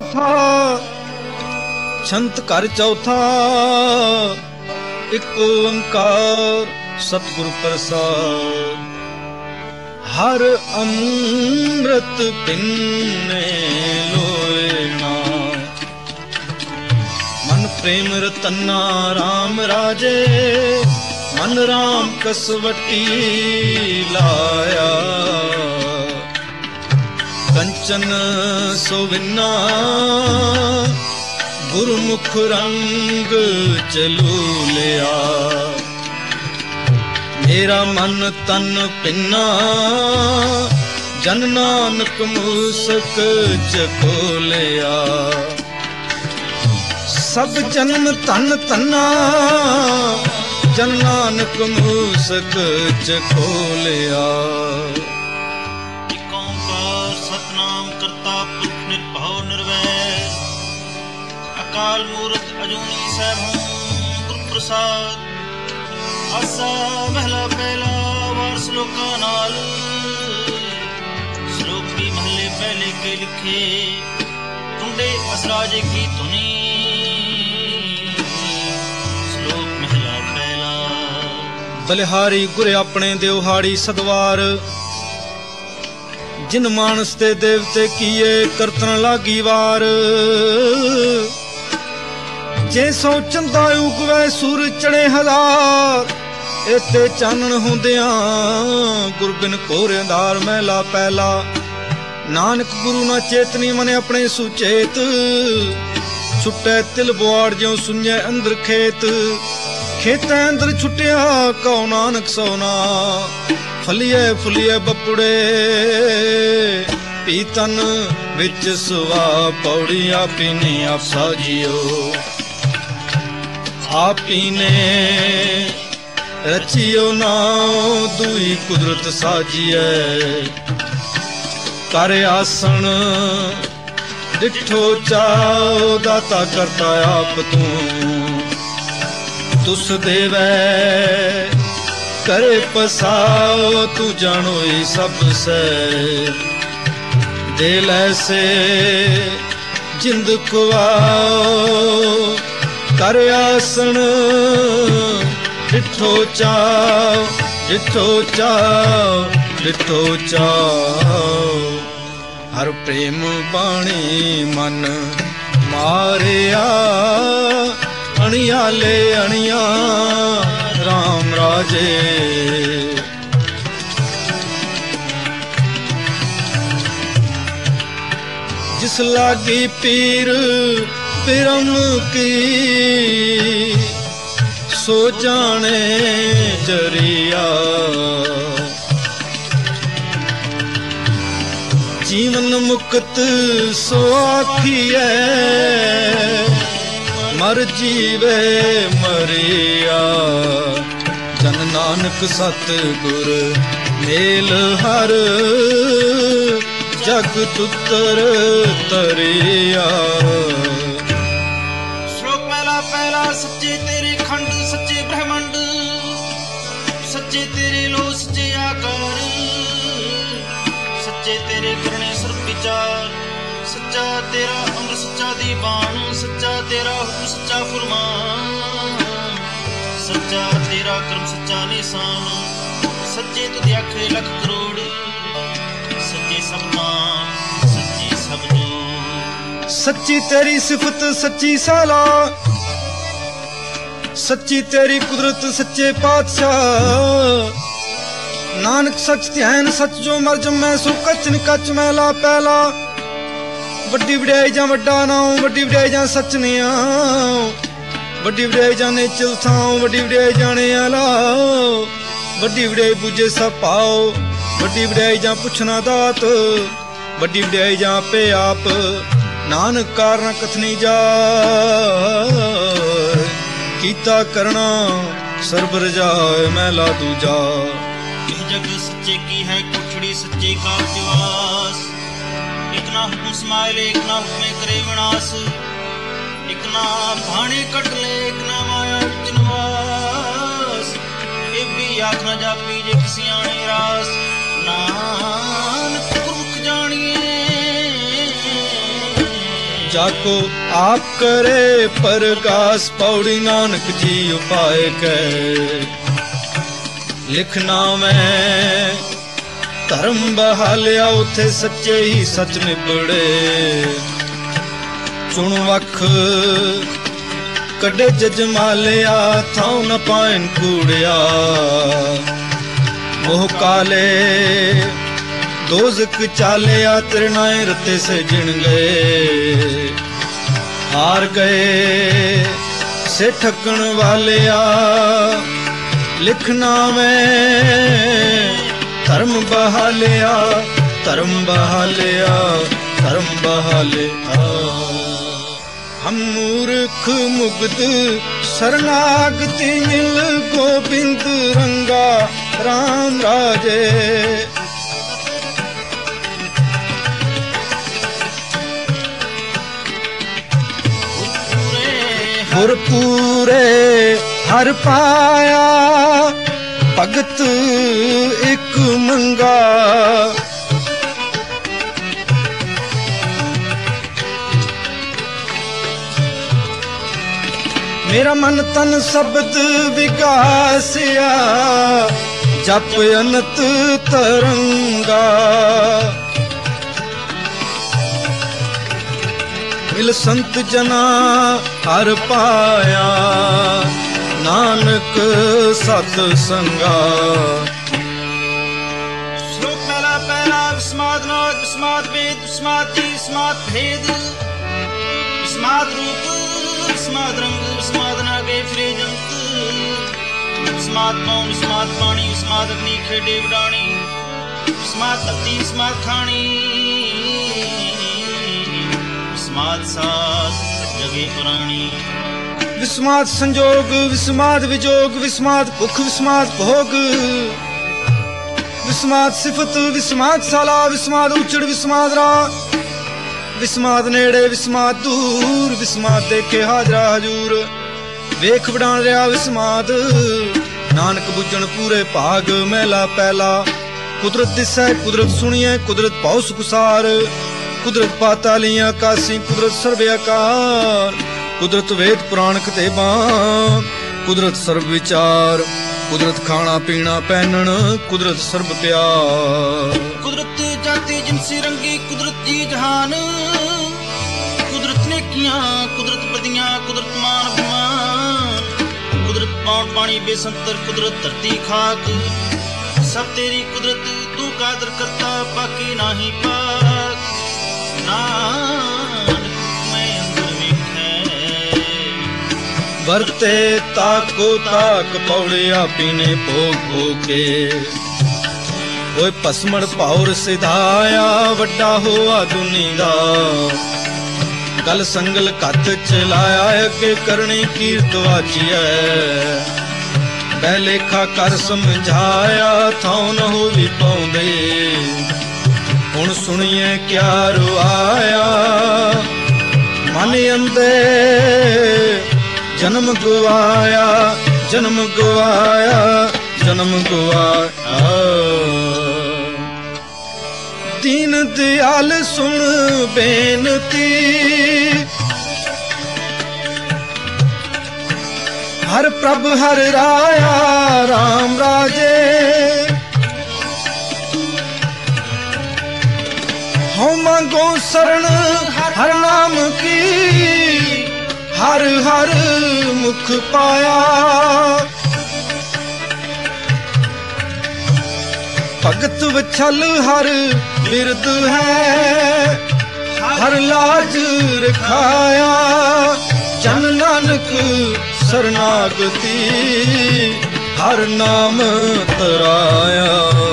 चौथा छंत कर चौथा एक ओंकार सतगुरु प्रसाद हर अमृत पिन्ने लोए ना मन प्रेम रतना राम राजे मन राम कसवटी लाया कंचन सोविना गुरुमुख रंग चलू लिया मेरा मन तन पिन्ना जन नानक मूसक चकोलिया सब जन्म तन तन्ना जन नानक मूसक चकोलिया एक ओंकार सतनाम करता पुरख निर्भव निर्वैर अकाल मूरत अजूनी सहभं गुरु प्रसाद आसा महला पहला वार श्लोका नाल श्लोक भी महले पहले के लिखे टुंडे असराजे की धुनी श्लोक महला पहला बलिहारी गुरे अपने देवहाड़ी सदवार जिन मानस ते देवते किए करतन लागी वार जे सौ चंदा उगवे सूर चढ़े हजार इते चानन हुंदियां गुरबिन घोर अंधार महला पहला नानक गुरु ना चेतनी मने अपने सुचेत छुटे तिल बुआड़ ज्यों सुन्ने अंदर खेत खेतां अंदर छुटिया कौ नानक सोना फलिए फुलिए बपुड़े पीतन विच सुवा पौड़ी आपी ने आप साजियो आपी ने रचियो नाम दुई कुदरत साजिए कर आसन डिठो चाओ दाता करता आप तुस देवे करे पसाओ तू जानो ही सब से दिल ऐसे जिंद खुआओ कर आसन डिठो चाओ डिठो चाओ डिठो चाओ हर प्रेम बाणी मन मारिया अणिया ले अणिया राम राजे जिस लागी पीर पिरम की सो जाने जरिया जीवन मुक्त सो आखिए मर जीवे मरिया जन नानक सतगुर मेल हर जग तुतर तरिया श्लोक पहला पहला सच्चे तेरे खंड सच्चे ब्रह्मांड सच्चे तेरे लो सच्चे आकार सच्चे तेरे करने सर्व विचार सच्चा तेरा अमर सच्चा दीवान सच्चा तेरा हुक्म सच्चा फरमान सच्चा तेरा कर्म सच्चा निशान सच्चे तुझे आखे लख करोड़ सच्चे सब नाम सच्चे सब जो सच्ची तेरी सिफत सच्ची साला सच्ची तेरी कुदरत सच्चे पातशाह नानक सच ध्यान सच जो मर जमै सो कच निकच मैला पहला वड्डी वड्याई जा वड्डा नाम वड्डी वड्याई जा सच ने वड्डी वड्याई जाने चिल थाओ वड्डी वड्याई जाने आला वड्डी वड्याई पूजे सब पाओ वड्डी वड्याई जा पुछना दात वड्डी वड्याई जा पे आप नानक कारण कथनी जा कीता करना सर्ब रजाए मैला दूजा यह जग सच्चे की है कोठड़ी सच्चे का निवास एक ना हुक्म समाये एक ना हुक्मे करे विनाश एक ना भाणे कट ले एक ना माया विच निवास ये भी आख ना जापी जे किसी आने रास नानक गुरमुख जानिए जाको आप करे परगास पौड़ी नानक जी उपाय के लिखना मैं धर्म बहालिया उथे सच्चे ही सच निबड़े चुन वख कड़े जजमालिया थाऊ न पाइन कूड़िया मोह काले दोजक चालिया तिरनाए रते से जिण गए हार गए से ठकन वालिया लिखना में धर्म बहालिया धर्म बहालिया धर्म बहालिया हम मूर्ख मुग्ध शरणागति मिल गोविंद रंगा राम राजे गुर पूरे हर पाया भगत एक मंगा मेरा मन तन शब्द विकासिया जप अनत तरंगा मिल संत जना हर पाया नानक सत संगा श्लोक पहला पहला विस्माद नाद विस्माद वेद विस्माद जी विस्माद भेद विस्माद रूप विस्माद रंग विस्माद नागे फिरे जंत विस्माद मौन विस्माद पानी विस्माद अग्नि खेडे विडाणी विस्माद धरती विस्माद खानी विस्माद साथ जगे पुराणी विस्माद संजोग विस्माद विजोग विस्माद भुख विस्माद भोग विस्माद सिफत विस्माद साला विस्माद उचड़ विस्माद रा विस्माद नेड़े विस्माद दूर विस्माद देखे हाजरा हजूर वेख वडाण रहा विस्माद नानक बुझण पूरे भाग महला पहला कुदरत दिसै कुदरत सुनिए कुदरत पाओ सुखसार कुदरत पातालियां कासी कुदरत सर्व आकार कुदरत वेद पुराण किताबां कुदरत सर्व विचार कुदरत खाना पीना पहनण कुदरत सर्व प्यार कुदरत जाति जिनसी रंगी कुदरत जी जहान कुदरत नेकियां कुदरत बदियां कुदरत मान अभिमान कुदरत पौंड पानी बेसंतर कुदरत धरती खाक सब तेरी कुदरत तू कादर करता बाकी नाही पाक नानक मैं अंदर वेखे वरते ताको ताक पौड़िया पीने भोग भोगे ओए पसमण पाउर सिधाया वड्डा होआ दुनी दा गल संगल कत चलाया अगे करनी कीरत वाचिया बहलेखा कर समझाया थां न हो भी पाउंदे हुण सुनिए क्या रुआया मन अंदे जन्म गवाया जन्म गवाया जन्म गवाया दीन दयाल सुन बेनती हर प्रभ हर राया राम राजे हो मांगो शरण हर नाम की हर हर मुख पाया भगत वछल हर बिरद है हर लाज रखाया जन नानक शरणागति हर नाम तराया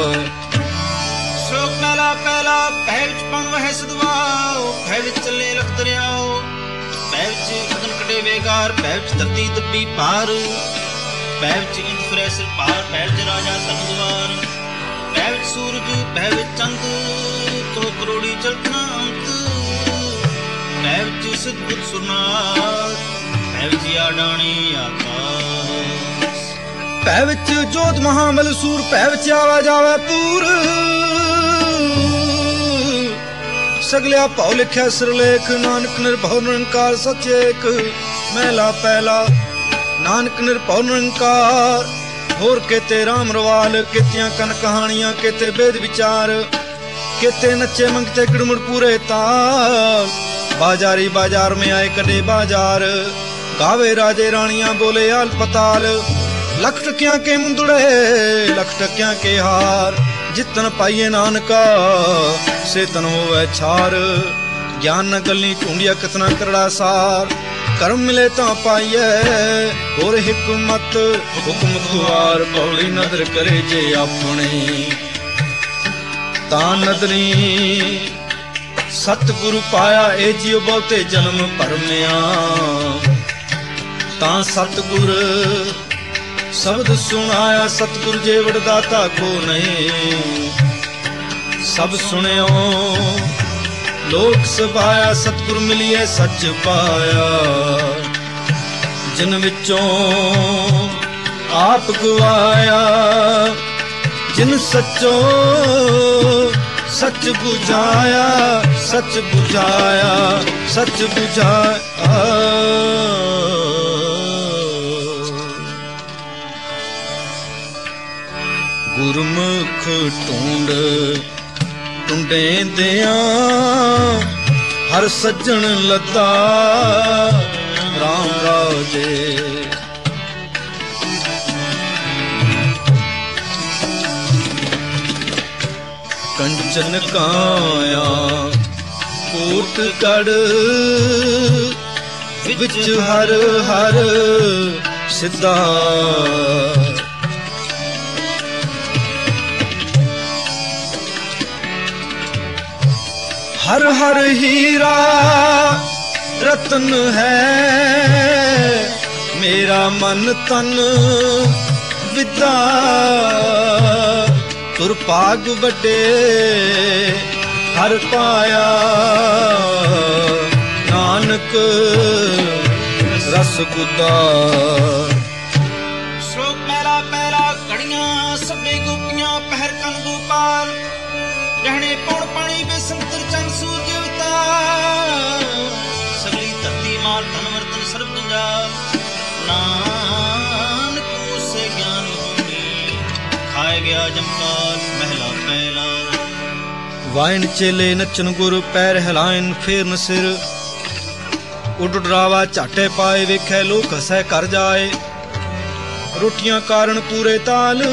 श्लोक पहला पहला भय विच पन वह सदवाओ भय विच चले लख दरियाओ भय विच गगन कटे वेगार भय विच धरती दब्बी पार भय विच इंद फिरै सिर पार भय विच राजा तनदवार भय विच सूरज भय विच चंद तो करोड़ी चलतना अंत भय विच सिद्ध सुरनाथ भय विच आडाणी आकाश भै विच जोत महाबल सूर भै विच आवा जावे पूर सगलिया भाव लिख्या सिरलेख नानक निर्भव निरंकार सच एक महला पहला नानक निर्भव निरंकार होर केते राम रवाल केतियां कन कहानियां केते वेद विचार केते नच्चे मंगते गिड़मुड़ पूरे ताल बाजारी बाजार में आए कदे बाजार गावे राजे रानियां बोले आल पताल लख टकियां के मुंदड़े लख टकियां के हार जितन पाइए नानका से तन होवे छार ज्ञान न गली ढूंढिया कितना करड़ा सार कर्म मिले ता पाइए और हिकमत हुक्म खुआर पौड़ी नदर करे जे अपने ता नदरी सतगुरु पाया ए जियो बहुते जन्म भरमिया ता सतगुर शब्द सुनाया सतगुर जे वरदाता को नहीं सब सुनियो लोक सभाया सतगुर मिलिए सच पाया जिन विचों आप गवाया जिन सचो सच बुझाया सच बुझाया सच बुझाया गुरमुख ढूंढ टुंडे दिया हर सज्जन लता राम राजे कंचन काया कोट कड़ विच हर हर सिद्धा हर हर हीरा रतन है मेरा मन तन विदा तुर भाग बड़े हर पाया नानक रस गुदा श्लोक पहला पहला घड़ियां सबे गोपियां पहर कन गोपाल रहने पौड़ पानी बे संतर चंद सूरज अवतार सगली धरती माल धन वर्तन सर्व जंजाल नानक से ज्ञान होनी खाए गया जमकाल महला पहला वाइन चेले नचन गुर पैर हिलाइन फेरन सिर उड डरावा झाटे पाए वेखे लोक हसै कर जाए रोटियां कारण पूरे ताल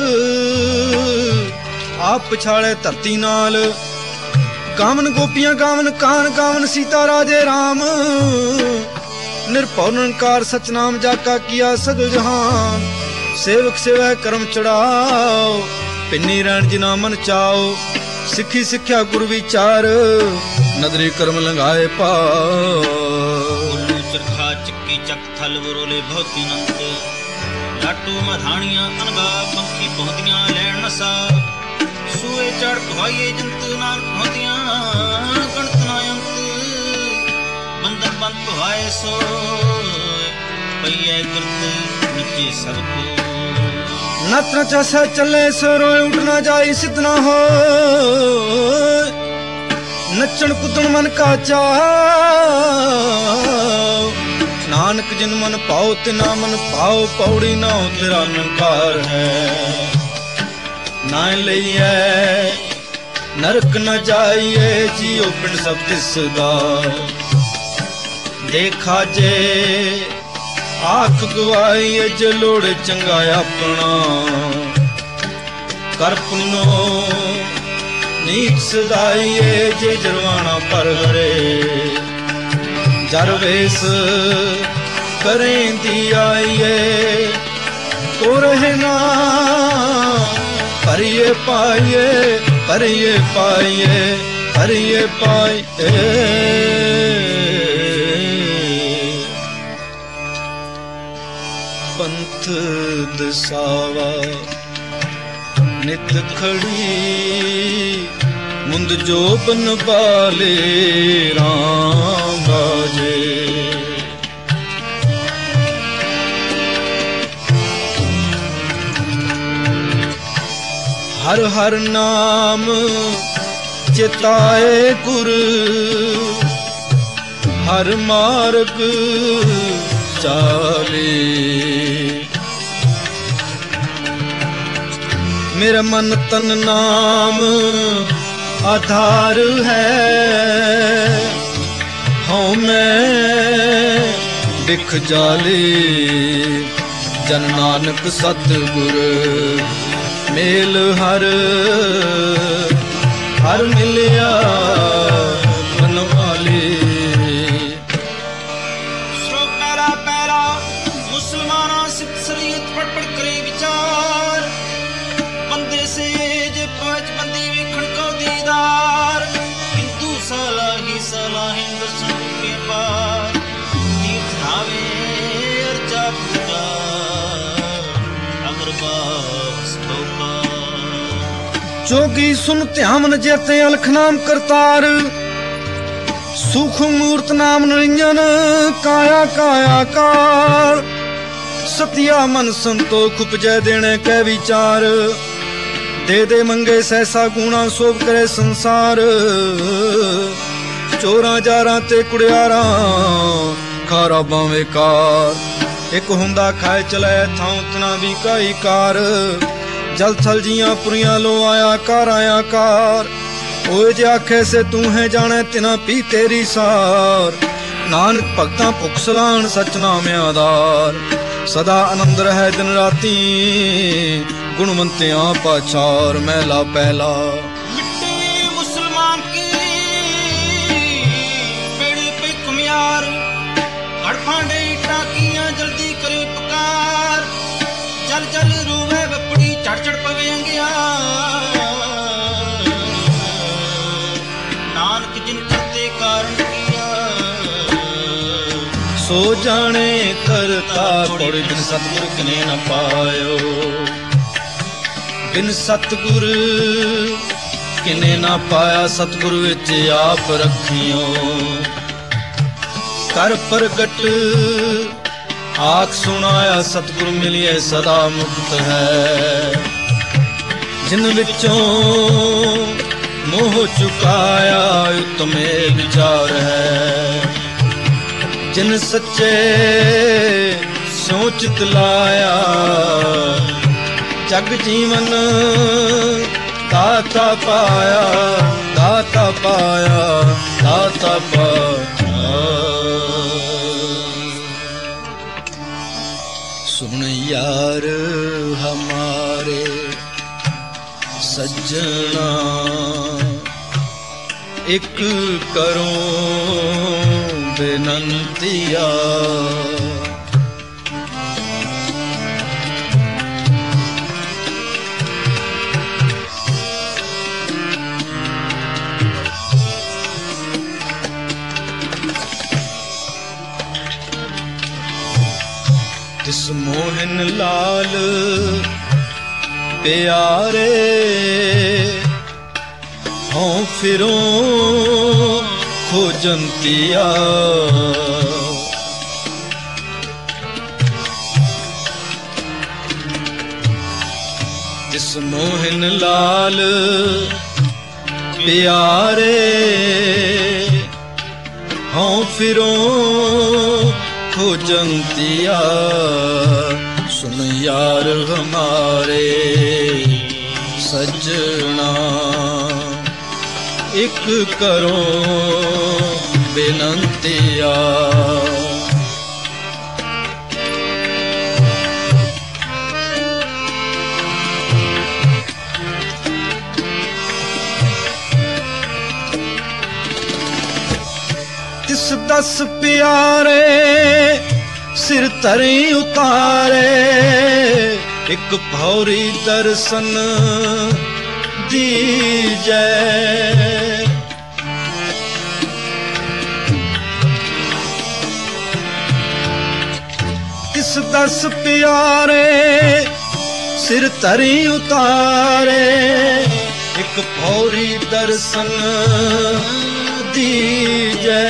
आप पछाड़े धरती नाल गावन गोपियां गावन कान गावन सीता राजे राम निर्भव निरंकार सचनाम जाका किया सगल जहान सेवक सेवै कर्म चढ़ाओ पिन्नी रैन जिना मन चाओ सिखी सिख्या गुरु विचार नदरी कर्म लंघाए पाओ चरखा चक्की चक थल बरोले भौती नंत लाटू मधानियां अनगा पंखी पहुंदियां लैन नसा सूए चढ़ खुआइए जंत नानक होंदियां गणत ना अंत बंधन बंद खुआए सो पइए करत नीचे सबको नत न चसे चले सो रोए उठ ना जाई सिद्ध ना हो नचन कुदन मन का चाओ नानक जिन मन पाओ तिना मन पाओ पौड़ी ना हो तेरा निरंकार है ना लइए नरक न जाइए जियो पिंड सब तिसदा देखा जे आख गवाइए जे लोड़ चंगा अपना कर पुनो नीक सदाइए जे जरवाना पर हरे जरवेश करें दी आइए को रहना परिये पाइए परिये पाइए परिये पाइए पंथ दसावा नित खड़ी मुंद जो बन बाले राम बाजे हर हर नाम ਚੇਤਾਏ ਗੁਰ ਹਰ ਮਾਰਗ ਚਾਲੇ। ਮੇਰਾ ਮਨ ਤਨ ਨਾਮ ਆਧਾਰ ਹੈ, ਹਉ ਮੈਂ ਬਿਖ ਜਾਲੇ। ਜਨ ਨਾਨਕ ਸਤਿਗੁਰ ਮੇਲ ਹਰ ਹਰ ਮਿਲਿਆ ਮਨ ਵਾਲੇ। ਸੋ ਪਹਿਲਾ ਪਹਿਲਾ ਮੁਸਲਮਾਨਾਂ ਸਿੱਖ ਸ਼ਰੀਅਤ ਪੜ ਪੜ ਕਰੇ ਵਿਚਾਰ। ਬੰਦੇ ਸੇ ਜੇ ਪਾਂਚ ਬੰਦੀ ਵੇਖਣ ਕੋ ਦੀਦਾਰ। ਹਿੰਦੂ ਸਲਾਹੀ ਸਲਾਹੀ ਦਰਸ਼ਨ ਕੇ ਪਾਰ। ਤੀਰਥ ਨਾਵੇ ਅਰਜਾ ਪੂਜਾ ਅਗਰਬਾਸ ਬੋਕਾ। ਜੋਗੀ ਸੁਨ ਧਿਆਨ ਜੇਤੇ ਅਲਖ ਨਾਮ ਕਰਤਾਰ। ਸੁਖ ਮੂਰਤ ਨਾਮ ਨਿਰੰਜਨ ਕਾਇਆ ਕਾਇਆ ਕਾਰ। ਸਤਿਆ ਮਨ ਸੰਤੋਖ ਉਪਜੈ ਦੇਣੇ ਕੈ ਵਿਚਾਰ। ਦੇ ਦੇ ਮੰਗੇ ਸੈਸਾ ਗੁਣਾ ਸੋਭ ਕਰੇ ਸੰਸਾਰ। ਚੋਰਾਂ ਜਾਰਾਂ ਤੇ ਕੁੜਿਆਰਾਂ ਖਾਰਾ ਬਾਵੇਂ ਕਾਰ। ਇੱਕ ਹੁੰਦਾ ਖਾਏ ਚਲੇ ਥਾਂ ਉਤਨਾ ਵੀ ਕਾਈ ਕਾਰ। ਜਲ ਥਲ ਜੀਆਂ ਪੁਰੀਆਂ ਲੋ ਆਇਆ ਕਾਰ। ਓਏ ਜੇ ਆਖੇ ਸੇ ਤੂੰ ਹੈ ਜਾਣੇ ਤਿਨਾ ਪੀ ਤੇਰੀ ਸਾਰ। ਨਾਨਕ ਭਗਤਾਂ ਭੁਖ ਸਲਾਣ ਸਚ ਨਾਮ ਆਧਾਰ। ਸਦਾ ਆਨੰਦ ਰਹਿ ਦਿਨ ਰਾਤੀ ਗੁਣਵੰਤਿਆਂ ਪਾਛਾਰ। ਮਹਿਲਾ ਪਹਿਲਾ ਮਿੱਟੀ ਮੁਸਲਮਾਨ ਕੀ ਬੇੜੀ ਪਈ ਕੁਮਿਆਰ। ਘੜ ਭਾਂਡੇ ਟਾਕੀਆਂ ਜਲਦੀ ਕਰੇ ਪੁਕਾਰ। ਜਲ ਜਲ ਰੂਵੇ ਵਪੜੀ ਚੜ ਚੜ ਪਵੇ ਅੰਗਿਆਰ। ਨਾਨਕ ਜਿਨ ਕਰਤੇ ਕਾਰਨ ਕੀਆ। ਸੋ ਜਾਣੇ ਕਰਤਾ ਕੋੜ ਬਿਨ ਸਤਿਗੁਰ ਕਿਨੇ ਨ ਪਾਇਓ। ਬਿਨ ਸਤਿਗੁਰ ਕਿਨੇ ਨਾ ਪਾਇਆ। ਸਤਿਗੁਰ ਵਿੱਚ ਆਪ ਰੱਖਿਓ। ਕਰ ਪ੍ਰਗਟ ਆਖ ਸੁਣਾਇਆ। ਸਤਿਗੁਰ ਮਿਲਿਏ ਸਦਾ ਮੁਕਤ ਹੈ। ਜਿਨ ਵਿੱਚੋਂ ਮੋਹ ਚੁਕਾਇਆ ਉਤਮੇ ਵਿਚਾਰ ਹੈ। ਜਿਨ ਸੱਚੇ ਸੋਚਿਤ ਲਾਇਆ। ਜਗ ਜੀਵਨ ਦਾਤਾ ਪਾਇਆ। ਦਾਤਾ ਪਾਇਆ ਦਾਤਾ ਪਾਇਆ। ਸੁਣ ਯਾਰ ਹਮਾਰੇ ਸੱਜਣਾ ਇੱਕ ਕਰੋ ਬੇਨੰਤੀਆ। ਤਿਸ ਮੋਹਨ ਲਾਲ ਪਿਆਰੇ ਹਉ ਫਿਰੋ ਖੋਜੰਤੀਆ। ਤਿਸ ਮੋਹਨ ਲਾਲ ਪਿਆਰੇ ਹਉ ਫਿਰੋ खोजंतिया। सुन यार हमारे सजना एक करो बेनंतिया। तिस दस प्यारे सिर तरी उतारे। एक भौरी दर्शन दीजै। तिस दस प्यारे सिर तरी उतारे। एक भौरी दर्शन दीजै।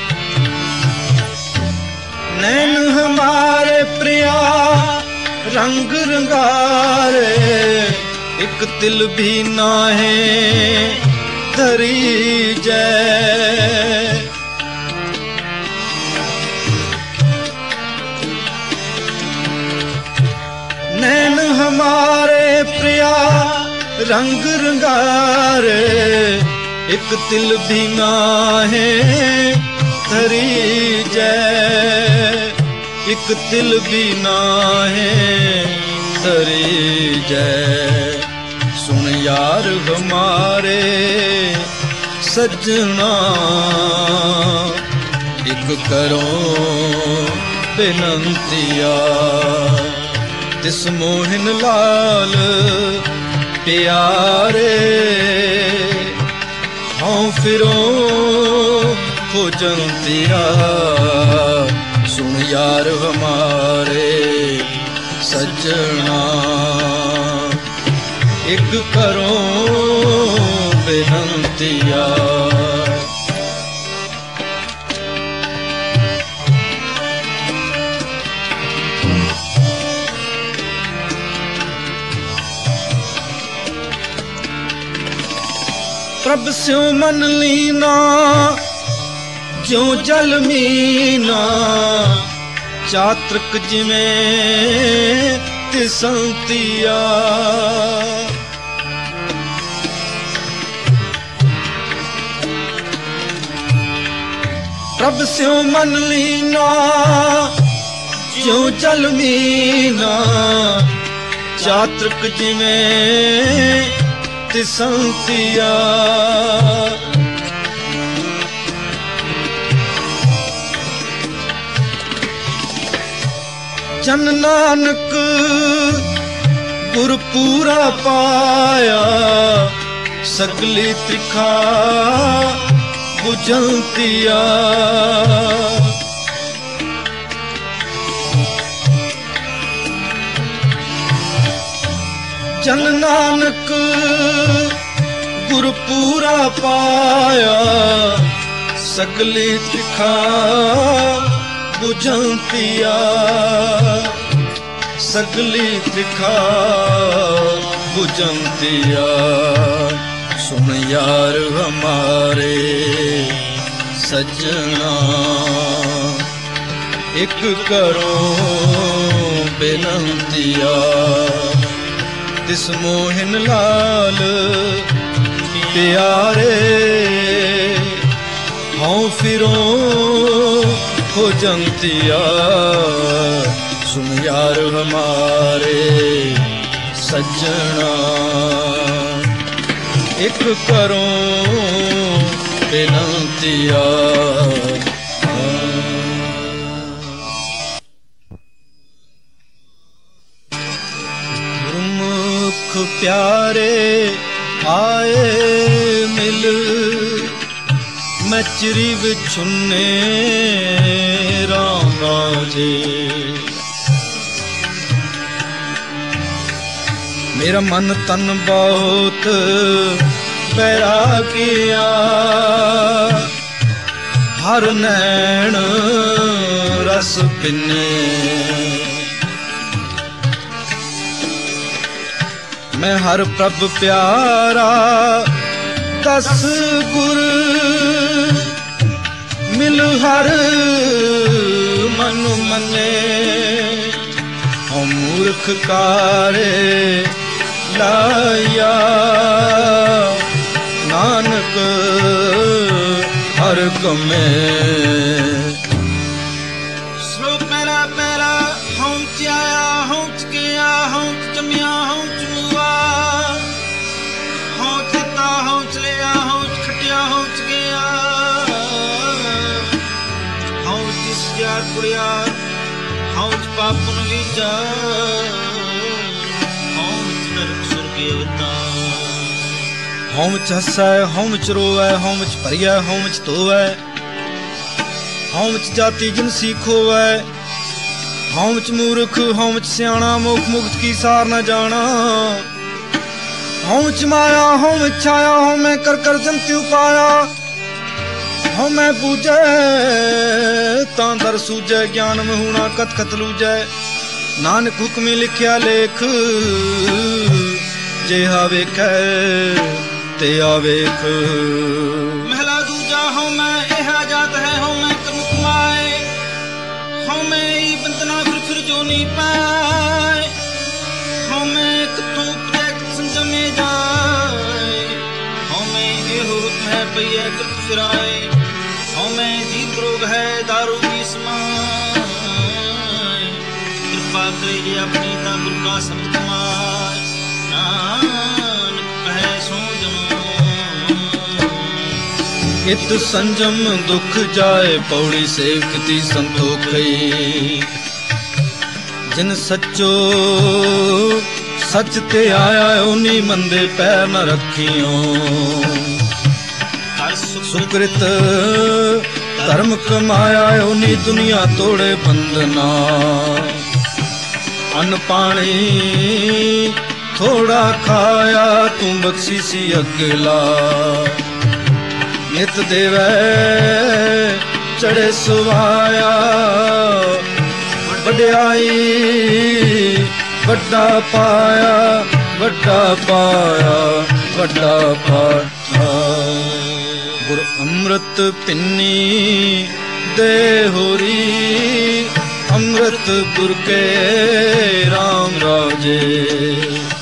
नैन हमारे प्रिया रंग रंग रंगारे एक तिल भी नाहे धरी जय। नैन हमारे प्रिया रंग रंगारे एक तिल भी नाहे धरी जय। एक तिल भी नाहे धरी जय। सुन यार हमारे सजना एक करो बेनंतिया तिस मोहन लाल प्यारे हाँ फिरो खोजंतिया। सुन यार हमारे सजना एक करो बेनंतिया। प्रभ स्यों मन लीना ज्यों जल मीना चातृक जिमें तिसंतिया। प्रभ स्यों मन लीना ज्यों जल मीना चातृक जिमें तिसंतिया। जन नानक गुर पूरा पाया सगली त्रिखा बुझंतिया। जन नानक गुर पूरा पाया सगली त्रिखा बुझंतिया। सगली त्रिखा बुझंतिया। सुन यार हमारे सजना एक करो बेनंतिया। तिस मोहन लाल प्यारे हाँ फिरो खोजंतिया। सुन यार हमारे सजना एक करो बेनंतिया। गुरमुख प्यारे आए मिल मैं चिरी विछुन्ने रामा जी। मेरा मन तन बहुत बैरागिया हर नैन रस पिने। मैं हर प्रभ प्यारा दस गुर मिल हर मन मने। हम मूर्ख कारे लाया नानक हर गमे। श्लोक मेरा पैरा हौंच आया हौंच गया हौंच जमिया हौंच मुआ हौंच दिता हौंच लिया हौंच खटिया हौंच गया हौंच इस यार कुड़िया हौंच पापुन लीजा हौंच नरक सुर्गे अवतार। हौंच हसै हौंच रोवै हौंच भरिया हौंच धोवै हौंच जाति जिनसी खोवै हौंच मूर्ख हौंच सियाणा मुख मुक्त की सार न जाना। हौंच माया हौंच छाया हूँ मैं कर कर जंत्यु पाया हूँ मैं पूजै तां दर सूजै ज्ञान में हूणा कथ कथ लूजै। ਨਾਨਕ ਹੁਕਮੀ ਲਿਖਿਆ ਲੇਖ ਜਿਹਾ ਵੇਖੈ ਤੇ ਆਵੇਖ। ਮਹਿਲਾ ਦੂਜਾ ਹਉ ਮੈਂ ਇਹਾ ਜਾਤ ਹੈ ਹਉ ਮੈਂ ਕਰਮ ਕਮਾਏ ਹਉ ਮੈਂ ਹੀ ਬੰਦਨਾ ਫਿਰ ਜੋਨੀ ਪਾਏ ਹਉ ਮੈਂ ਕਿੱਥੋਂ ਉਪਜੈ ਸੰਜਮੇ ਜਾਏ ਹਉ ਮੈਂ ਇਹੋ ਹੁਕਮ ਹੈ ਪਈਐ ਕਿਰਤ ਫਿਰਾਏ ਹਉ ਮੈਂ ਦੀਪ ਰੋਗ ਹੈ ਦਾਰੂ ਵੀ ਸਮਾਏ ਕਿਰਪਾ ਕਰੇ ਜੇ ਆਪਣੀ ਤਾਂ ਗੁਰੂ ਕਾ ਸ਼ਬਦ ਕਮਾਏ ਨਾਨਕ ਕਹੈ ਸੋ ਜਮੋ। ਇਤ ਸੰਜਮ ਦੁਖ ਜਾਏ ਪੌੜੀ ਸੇਵਕਤੀ ਸੰਤੋਖਈ ਜਿਨ ਸੱਚੋ ਸੱਚ ਤੇ ਆਇਆ ਓਨੀ ਮੰਦੇ ਪੈਰ ਨ ਰੱਖਿਓ। ਸੁਕ੍ਰਿਤ ਧਰਮ ਕਮਾਇਆ ਓਨੀ ਦੁਨੀਆ ਤੋੜੇ ਬੰਧਨਾ ਅੰਨ ਪਾਣੀ ਥੋੜਾ ਖਾਇਆ ਤੂੰ ਬਖਸ਼ੀਸੀ ਅਗਲਾ ਨਿਤ ਦੇਵੈ ਚੜੇ ਸੁਵਾਇਆ ਵਡਿਆਈ ਵੱਡਾ ਪਾਇਆ ਵੱਡਾ ਪਾਇਆ ਵੱਡਾ ਪਾਇਆ। ਗੁਰ ਅੰਮ੍ਰਿਤ ਪਿੰਨੀ ਦੇ ਹੋਰੀ ਅੰਮ੍ਰਿਤ ਗੁਰ ਕੇ ਰਾਮ ਰਾਜੇ।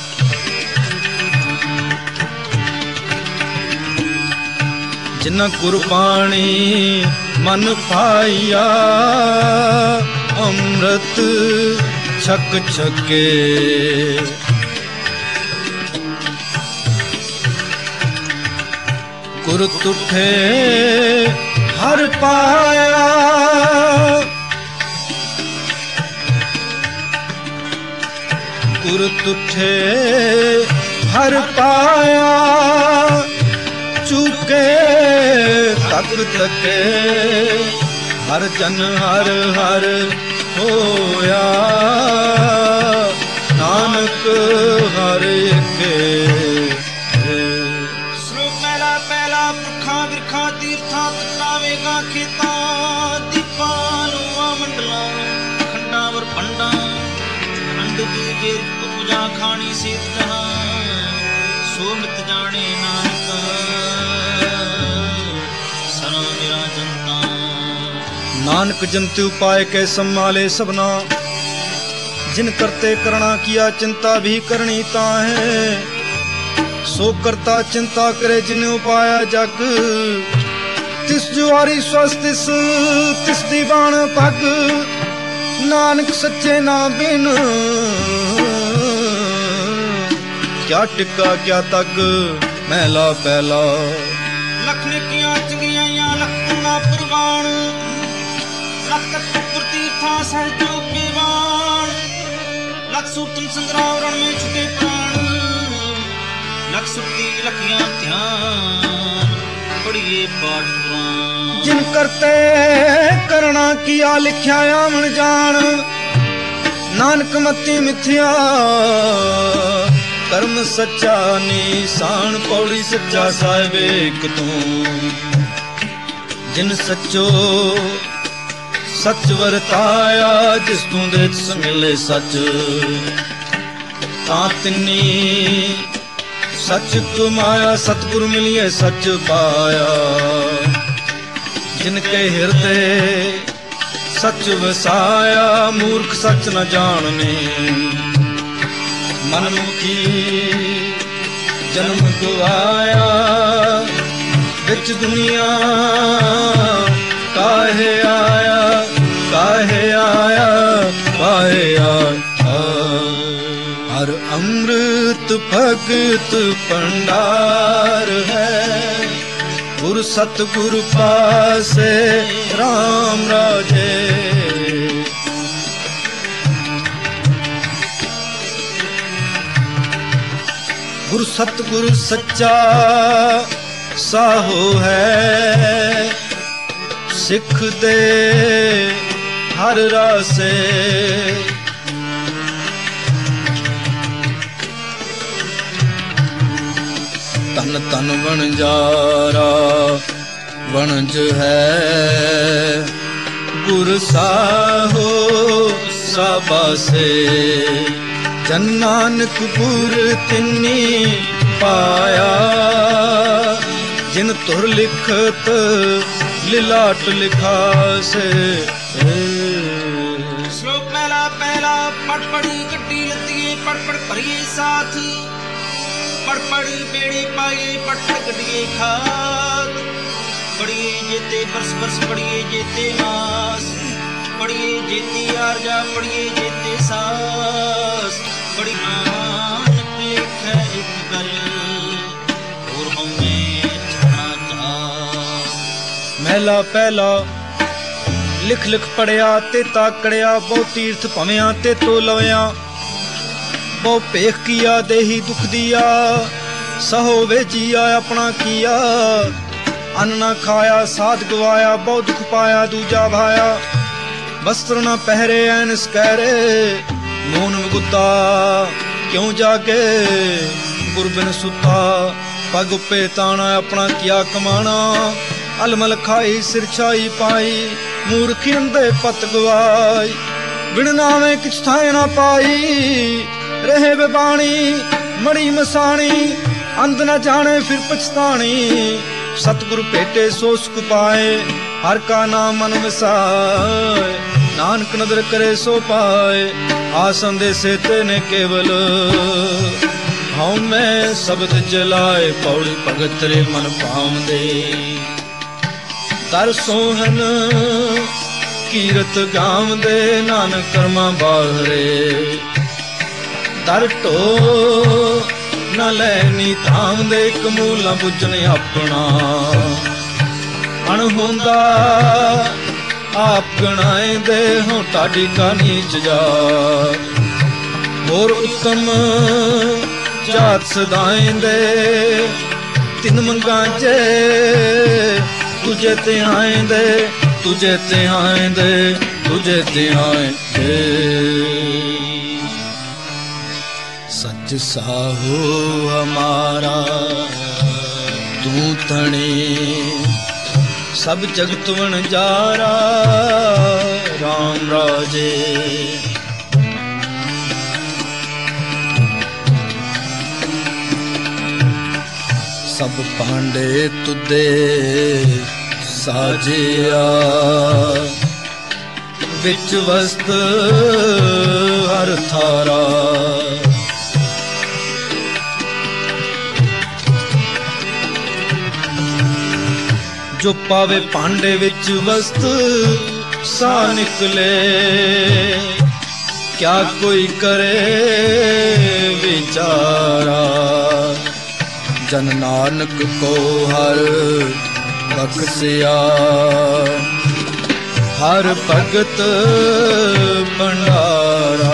ਜਿਨ ਗੁਰਬਾਣੀ ਮਨ ਪਾਇਆ ਅੰਮ੍ਰਿਤ ਛਕ ਛਕੇ ਗੁਰ ਤੁਠੇ ਹਰ ਪਾਇਆ ਗੁਰ ਤੁਠੇ ਹਰ ਪਾਇਆ ਚੁਕੇ ਤਕ ਤਕੇ ਹਰ ਜਨ ਹਰ ਹਰ ਹੋਇਆ ਨਾਨਕ ਹਰ ਏਕੇ। ਸ਼ਲੋਕ ਪਹਿਲਾ ਪਹਿਲਾ ਪੁਰਖਾਂ ਬਿਰਖਾਂ ਤੀਰਥਾਂ ਪਤਨਾਵੇਗਾ ਖੇਤਾਂ ਦੀਪਾਂ ਨੂੰ ਮੰਡਲਾਂ ਖੰਡਾਂ ਵਰ ਪੰਡਾਂ ਅੰਡ ਦੂਜੇ ਪੂਜਾ ਖਾਣੀ ਸੀਤ ਜਹਾਂ ਸੋ ਮਿਤ ਜਾਣੇ ਨਾਨਕ ਸਰਾ ਮੇਰਾ ਜਨਤਾ। ਨਾਨਕ ਜੰਤੁ ਉਪਾਏ ਕੈ ਸੰਭਾਲੇ ਸਭਨਾ ਜਿਨ ਕਰਤੇ ਕਰਣਾ ਕੀਆ ਚਿੰਤਾ ਵੀ ਕਰਨੀ ਤਾਹੇ ਸੋ ਕਰਤਾ ਚਿੰਤਾ ਕਰੇ ਜਿਨ ਉਪਾਇਆ ਜਗ ਤਿਸ ਜੁਆਰੀ ਸਵਸਤਿਸ ਤਿਸ ਦੀਵਾਨ ਪਗ ਨਾਨਕ ਸੱਚੇ ਨਾਮ ਬਿਨ ਕਿਆ ਟਿੱਕਾ ਕਿਆ ਤੱਕ ਮਹਿਲਾ ਪਹਿਲਾ। ਲੱਖ ਨੇਕੀਆਂ ਚੰਗਿਆਈਆਂ ਲੱਖ ਪੁਨਾ ਪ੍ਰਵਾਨ ਲੱਖ ਕਤਪੁਰ ਤੀਰਥਾਂ ਸਹਿਜੋ ਪੇਵਾਨ ਲੱਖ ਸੂਤਨ ਸੰਗਰਾਮ ਰਣ ਮੇ ਛੁਟੇ ਪ੍ਰਾਣ ਲੱਖ ਸੁਰਤੀ ਲਖੀਆਂ ਧਿਆਨ ਪੜੀਏ ਪਾਠ ਪੁਰਾਣ। ਜਿਨ ਕਰਤੇ ਕਰਣਾ ਕੀਆ ਲਿਖਿਆ ਆਵਣ ਜਾਣ ਨਾਨਕ ਮਤੀ ਮਿਥਿਆ ਕਰਮ ਸੱਚਾ ਨੀਸਾਨ ਪੌੜੀ ਸੱਚਾ ਸਾਹਿਬ ਏਕ ਤੂੰ ਜਿਨ ਸੱਚੋ ਸੱਚ ਵਰਤਾਇਆ ਜਿਸ ਤੂੰ ਦੇ ਮਿਲੇ ਸੱਚ ਤਾਂ ਤਿੰਨੀ ਸੱਚ ਕਮਾਇਆ ਸਤਿਗੁਰ ਮਿਲਿਏ ਸੱਚ ਪਾਇਆ ਜਿਨ ਕੇ ਹਿਰਦੇ ਸੱਚ ਵਸਾਇਆ ਮੂਰਖ ਸੱਚ ਨ ਜਾਣਨੇ ਮਨਮੁਖੀ ਜਨਮ ਗਵਾਇਆ ਵਿੱਚ ਦੁਨੀਆ ਕਾਹੇ ਆਇਆ ਕਾਹੇ ਆਇਆ ਕਾਹੇ ਆਇਆ। ਹਰ ਅੰਮ੍ਰਿਤ ਭਗਤ ਭੰਡਾਰ ਹੈ ਗੁਰ ਸਤਿਗੁਰ ਪਾਸੇ ਰਾਮ ਰਾਜੇ। ਗੁਰ ਸਤਿਗੁਰ ਸੱਚਾ ਸਾਹੋ ਹੈ ਸਿੱਖ ਦੇ ਹਰ ਰਾਸੇ ਤਨ ਤਨ ਵਣਜਾਰਾ ਵਣਜ ਹੈ ਗੁਰ ਸਾਹੋ साबासे जन नानक गुर तिन्नी पाया जिन तुर लिखत लिलाट लिखासे। श्लोक पहला पहला पढ़ पढ़ी कट्टी लतिए पढ़ पढ़ भरिए साथ पढ़ पढ़ बेड़े पाए पढ़ पढ़ कटिए खाद पढ़िए जेते बरस बरस पढ़िए जेते मास पढ़िए जेती आरजा पढ़िए जेते सास बड़ी नानक लिखे एक गल और हमें छना जा। महला पहला लिख लिख पढ़िया ते ताकड़िया बहु तीर्थ भविया ते तो लविया बहु पेख किया देही दुख दिया सहो वे जिया अपना किया अन्न न खाया साध गवाया बहु दुख पाया दूजा भाया वस्त्र न पहरे ऐनस कहरे मोन गुद्दा क्यों जागे गुरबिन सुता पग पे ताना अपना किया कमाना अलमल खाई सिर छाई पाई मूर्खी अंधे पत गवाई बिन नावे किछ थाए ना पाई रहे बेबाणी मड़ी मसाणी अंध न जाने फिर पछताणी सतगुरु भेटे सो सुख पाए हर का नाम मन विसाए नानक नदर करे सो पाए आसन दे से तेने केवल हाउ मैं शब्द जलाए पौड़ी भगत रे मन पाम दे तर सोहन कीरत गाम दे नानक कर्मा बाहरे तर ढो न लैनी धाम दे कमूला बुझन अपना अणहोंदा आप गणाए दे हों टाडी का नीच जा और उत्तम जात सदाएं दे तिन मंगा जे तुझे ते आएंदे तुझे ते आएंदे तुझे ते आएंदे। सच साहो हमारा तू तणे सब जगत वन जारा राम राजे। सब पांडे तुदे साजिया बिच वस्त हर थारा जो पावे पांडे विच वस्त सा निकले क्या कोई करे विचारा जन नानक को हर बख्शिया हर भगत भंडारा।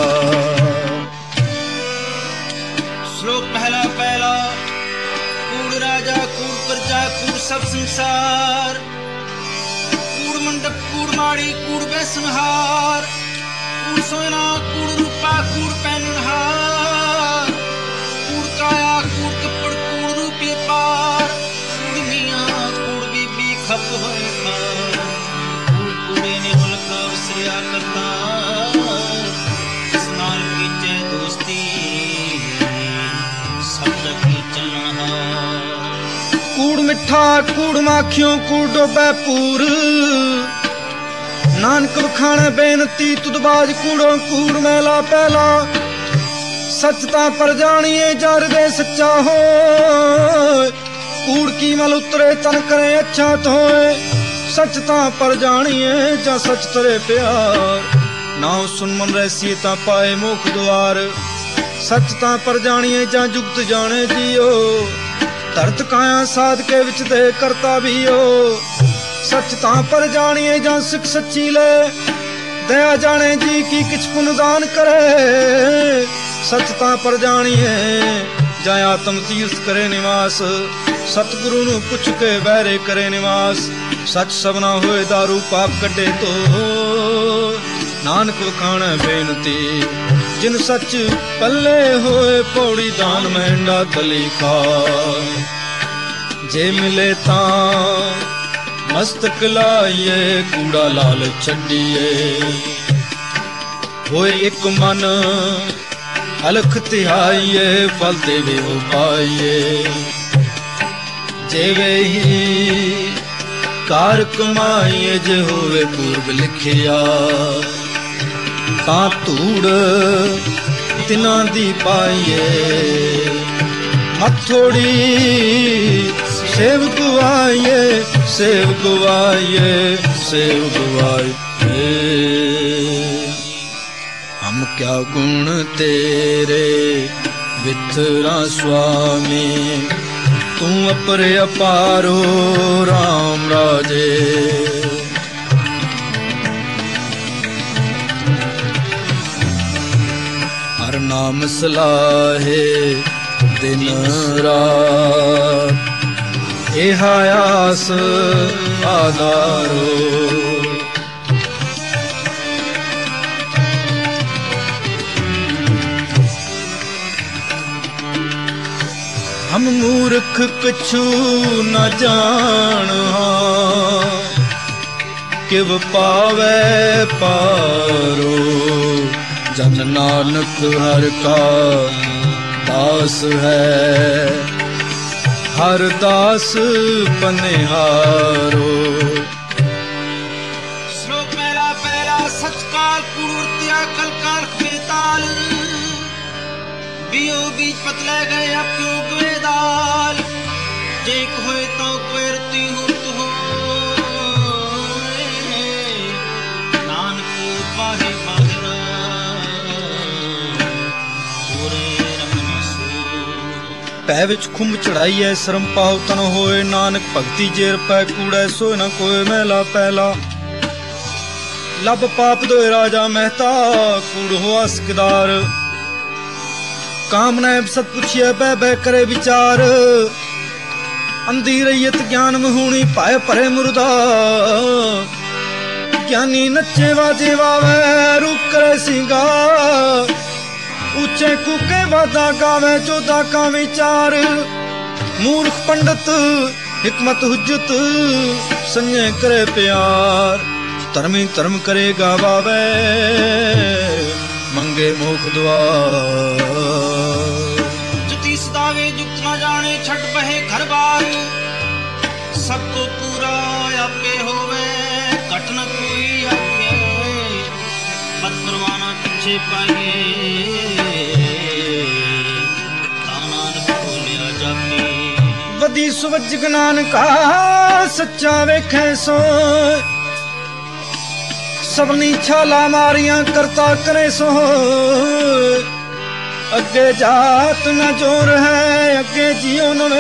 श्लोक पहला पहला कूड़ राजा कूड़ प्रजा कूड़ सब संसार कूड़ मंडप कूड़ माड़ी कूड़ बैसनहार कूड़ सोना कूड़ रूपा कूड़ पहनहार कूड़ काया कूड़ कपड़ कूड़ रूपये पार कूड़ मियाँ कूड़ बीबी खप होए खार कूड़ कूड़े ने हल्का वसरिया करता स्नान की जय दोस्ती सब की चलना कूड़ मिठा कूड़ माखियों कूड़ डोबे पूर नानक वखाणे बेनती तुदबाज कूड़ों कूड़ मैला पहला सचता पर जानिए जर दे सच्चा हो कूड़ की मल उतरे तन करे अच्छा तो सचता पर जानिए जा सच तरे प्यार नाव सुन मन रहसी ता पाए मुख द्वार सचता पर जानिए जा जुगत जाने जियो धरत काया साध के विच दे करता भी हो सचता पर जानिए जा सिख सच्ची ले दया जाने जी की किछ पुन दान करे सचता पर जानिए जा आत्म तीर्थ करे निवास सतगुरु नु पुछ के बहरे करे निवास सच सबना होए दारू पाप कटे तो नानक वखाणे बेनती जिन सच पल्ले होए पौड़ी दान महंडा तली खा जे मिले ता मस्तक लाइए कूड़ा लाल छड़िए ਹੋਏ ਇੱਕ ਮਨ ਅਲਖ ਤਿਹਾਈਏ ਫਲ ਦੇਵੇ ਉਹ ਪਾਈਏ ਜਿਵੇਂ ਹੀ ਕਾਰ ਕਮਾਈਏ ਜੇ ਹੋਵੇ ਪੂਰਬ ਲਿਖਿਆ ਤਾਂ ਧੂੜ ਤਿਨਾਂ ਦੀ ਪਾਈਏ ਮਥੋੜੀ सेव गवाइए सेव गवाइए सेव गवाइए हम क्या गुण तेरे विथरा स्वामी तू अपरे अपारो राम राजे हर नाम सलाहे दिन रात ਇਹ ਆਸ ਆਧਾਰੋ ਹਮ ਮੂਰਖ ਕਛੂ ਨ ਜਾਣਾ ਕਿਵ ਪਾਵੇ ਪਾਰੋ ਜਨ ਨਾਨਕ ਹਰ ਕਾ ਦਾਸ ਹੈ हर दास पनिहारो श्लोक पहला पहला सच काल पूर्त्या कल काल बेताल बियो बीज पतले गए अब क्यों वेदाल जे होए तो कोरती हूँ तो नानक पाहे बाहर पै विच खुंब चढ़ाइए शरम पाओ तन होए नानक भगती जेर पै कूड़ै सोए न कोय मैला पैला लब पाप दोए राजा मेहता कूड़ हुआ सिकदार कामना सत पुछिए बह बह करे विचार अंधी रैयत ज्ञान महूणी पाए परे मुर्दा ज्ञानी नचे वाजे वावे रूप करे सिंगार ऊंचे कूके वादा गावे चौदा का विचार मूर्ख पंडित हिकमत हुज्जत संजय करे प्यार धर्मी धर्म करे गावे मंगे मोख द्वार जुती सदावे जुक्त न जाने छट बहे घर बार सबको पूरा आपे होवे घट न कोई आपे पद परवाना पीछे पाइए वदी सुवज नानका सच्चा वेखे सो सबनी छाला मारियां करता करे सो अगे जात न जोर है अगे जियो नवे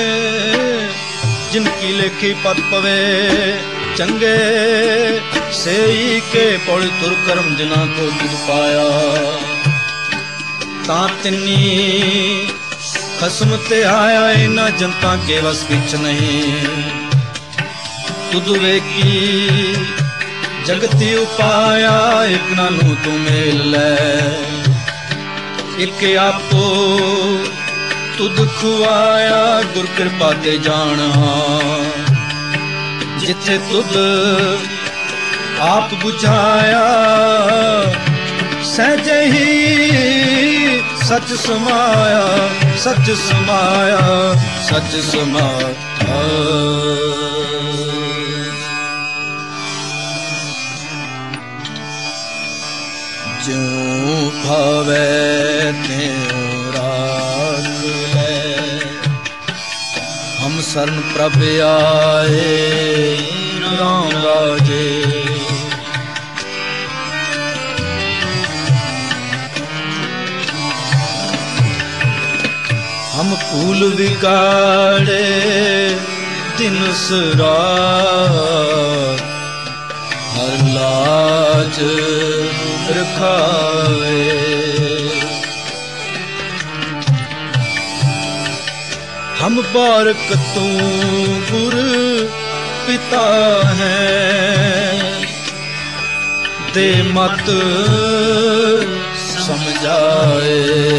जिनकी लेखी पद पवे चंगे सेई के पौड़ी तुर कर्म जिना को दुध पाया ता तिन्नी खसम ते आया इना जनता के बस किछ नहीं तुद वेकी जगती उपाया एक नानू तू मेल ले एक आपो तुद खुआया गुर कृपा ते जान जिथे तुद आप बुझाया सहजे ही सच समाया सच समाया सच समाया ज्यों भावे त्यों राख ले हम शरण प्रभ आए राम राजे हम फूल बिगाड़े दिन रात हर लाज रखावे हम बारक तू गुर पिता हैं दे मत समझाए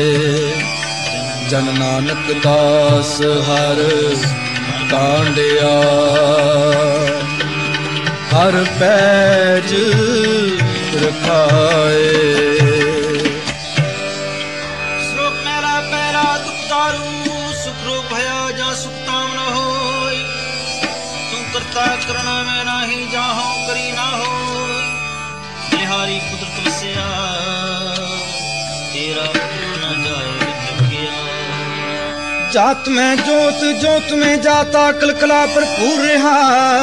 जन नानक दास हर कांडिया हर पैज रखाए। श्लोक मेरा पैरा दुखदारू सुख रोग भया जा सुखताम न होय। तू करता करना में नाही जाहो करी ना होय। बिहारी कुदरत वस्या तेरा न जाए जब गया। जात में जोत जोत में जाता कलकला भरपूर रहा।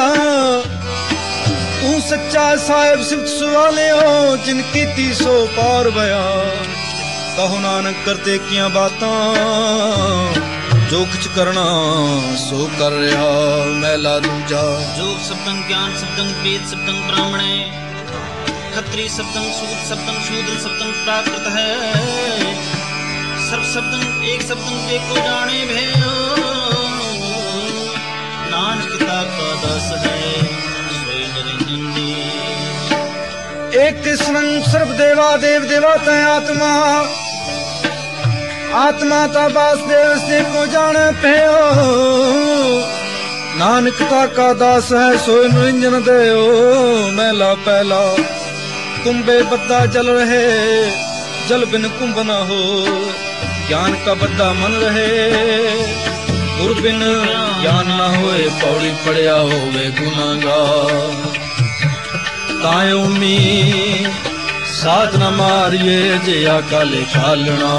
तू सच्चा साहिब सिफत सुवाले हो जिनकी 300 पार बयान। कहो नानक करते किया बातां जो कुछ करना सो कर रहा मैला दूजा। जोग शब्दं ज्ञान शब्दं वेद शब्दं ब्राह्मणे खत्री शब्दं सूद शब्दं शूद्र शब्दं प्राकृत है। सर्व शब्दं एक शब्दं एक को जाने भयो। नानक का दास है सोई निरंजन दे। एक कृष्णं सर्व देवा देव देवता आत्मा। आत्मा ता वासुदेव से को जाने भयो। नानकता का दास है सोई निरंजन देओ मैला पहला। कुंभे बद्दा जल रहे जल बिन कुंभ न हो। ज्ञान का बद्दा मन रहे गुर बिन ज्ञान न होए। पौड़ी पड़िया होवे गुनाहगार। तायो मी साध न मारिए जे आकाले खालना।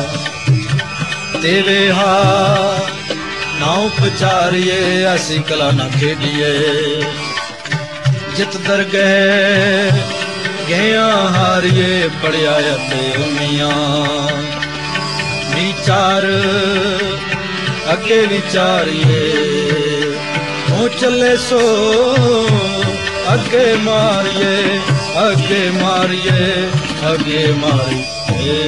तेरे हा ना उपचारिए ऐसी कला न खेडिए। जित दर गए गया हारिए पड़िया ते उमिया। विचार अगे विचारिए हो चले सो अगे मारिए अगे मारिए अगे मारिए।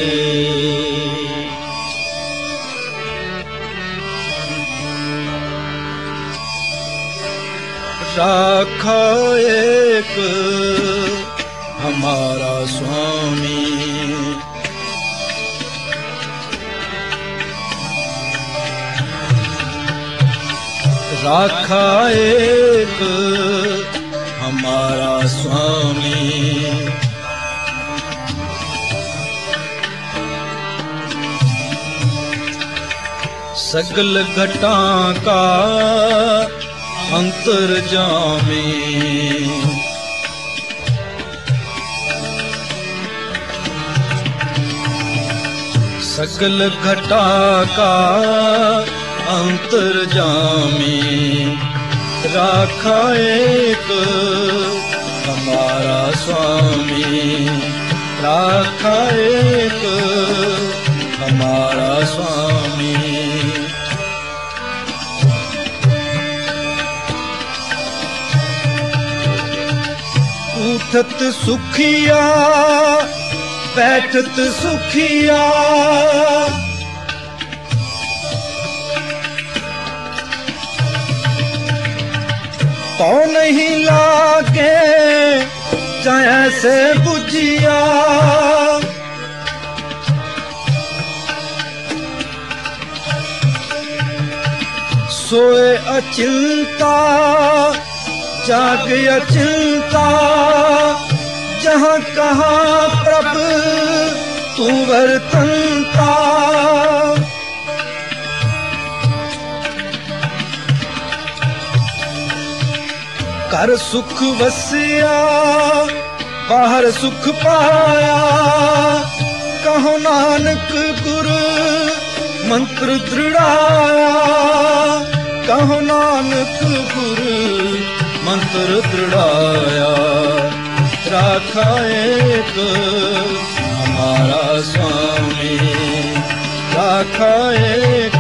राखा एक हमारा स्वामी। राखा एक हमारा स्वामी। सगल घटा का अंतर्जामी। सगल घटा का अंतर्जामी। राखा एक हमारा स्वामी। राखा एक हमारा स्वामी। उठत सुखिया बैठत सुखिया। तो नहीं लागे चाहे से बुझिया। सोए अचिंता जाग अचिंता। जहाँ कहाँ प्रभु तू वर्तनता। कर सुख वसिया बाहर सुख पाया। कहो नानक गुरु मंत्र दृढ़ाया। कहो नानक गुरु मंत्र दृढ़ाया। राखा एक हमारा स्वामी। राखा एक